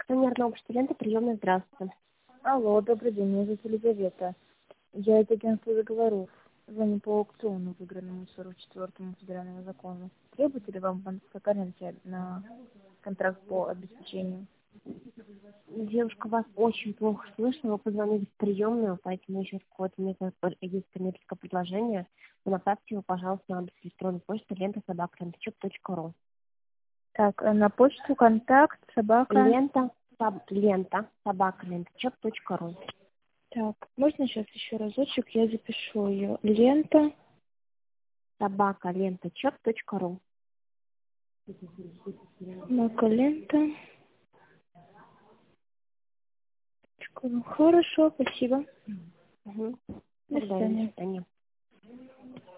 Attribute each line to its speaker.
Speaker 1: Акционерное общество «Лента», приемная, здравствуйте.
Speaker 2: Алло, добрый день, меня зовут Елизавета. Я из агентства договоров. Звоню по аукциону, выигранному 44-му федеральному закону. Требуете ли вам банковская гарантия на контракт по обеспечению?
Speaker 1: Девушка, вас очень плохо слышно, вы позвонили в приемную, поэтому еще какое-то есть коммерческое предложение. Вы направьте его, пожалуйста, на адрес электронной почты лента@lentachop.ru.
Speaker 2: Так, на почту контакт собака.
Speaker 1: Лента@lentachop.ru.
Speaker 2: Так, можно сейчас еще разочек, я запишу ее. Лента.
Speaker 1: @lentachop.ru.
Speaker 2: Лента. Хорошо, спасибо.
Speaker 1: Угу.
Speaker 2: До свидания.
Speaker 1: До свидания.